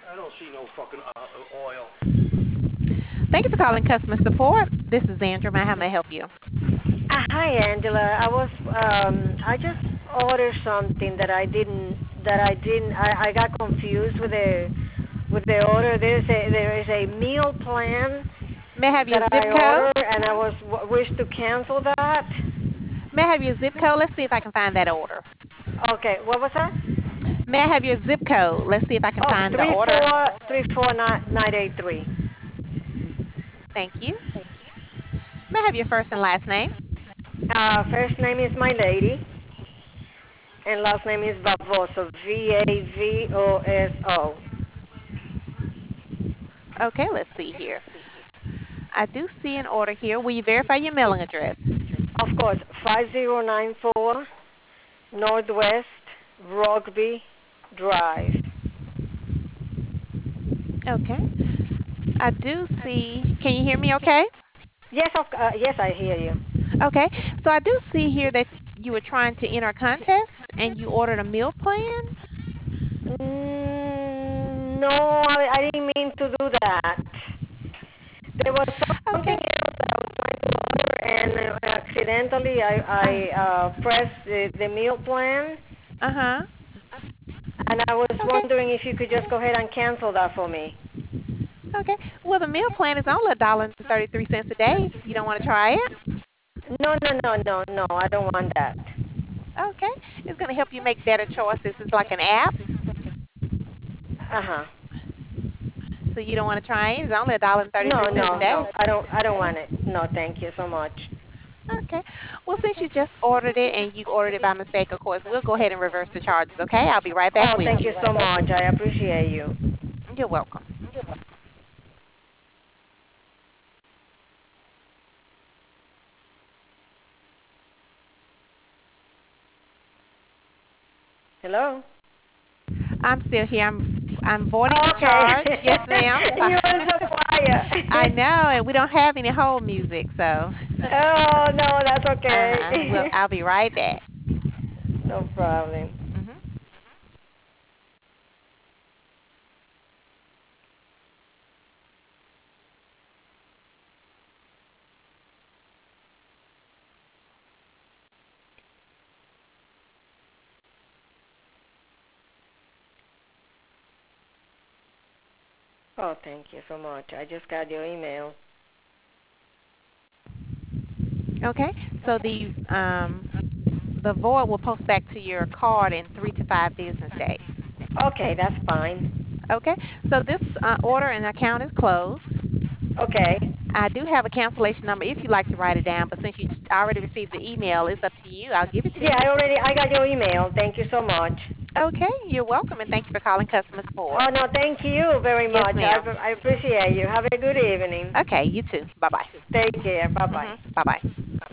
I don't see no fucking oil. Thank you for calling customer support. This is Andrew. How may I help you? Hi, Angela. I just ordered something I got confused with the order. There is a meal plan May I have that your zip I code? ordered, and I wish to cancel that. May I have your zip code? Let's see if I can find that order. Okay, what was that? May I have your zip code? Let's see if I can Oh, find the three order. four three four nine eight three. Thank you. May I have your first and last name? First name is my lady, and last name is Vavoso. Vavoso. Okay, let's see here. I do see an order here. Will you verify your mailing address? Of course, 5094 Northwest Rugby Drive. Okay. I do see. Can you hear me okay? Yes, I hear you. Okay. So I do see here that you were trying to enter a contest and you ordered a meal plan. No, I didn't mean to do that. There was something Okay. else that I was trying to order, and accidentally Uh, I pressed the meal plan, uh-huh. and I was Okay. wondering if you could just go ahead and cancel that for me. Okay. Well, the meal plan is only $1.33 a day. You don't want to try it? No, no, no, no, no, I don't want that. Okay. It's going to help you make better choices. It's like an app, Uh huh. so you don't want to try it. It's only No, $1.33 a no, day. no. I don't want it. No, thank you so much. Okay. Well, since you just ordered it and you ordered it by mistake, of course, we'll go ahead and reverse the charges, okay? I'll be right back Oh, with thank you. you so much. I appreciate you. You're welcome. Hello. I'm still here. I'm voiding the Okay. charge. Yes, ma'am. You were so I quiet. know, and we don't have any hold music, so Oh no, that's well, okay. I'll be right back. No problem. Hmm. Oh, thank you so much. I just got your email. Okay. So the void will post back to your card in 3 to 5 business days. Okay, that's fine. Okay. So this order and account is closed. Okay. I do have a cancellation number if you'd like to write it down, but since you already received the email, it's up to you. I'll give it to Yeah, you. I got your email. Thank you so much. Okay, you're welcome, and thank you for calling customer support. Oh no, thank you very Yes, much. ma'am. I appreciate you. Have a good evening. Okay, you too. Bye bye. Take care. Bye bye. Bye bye.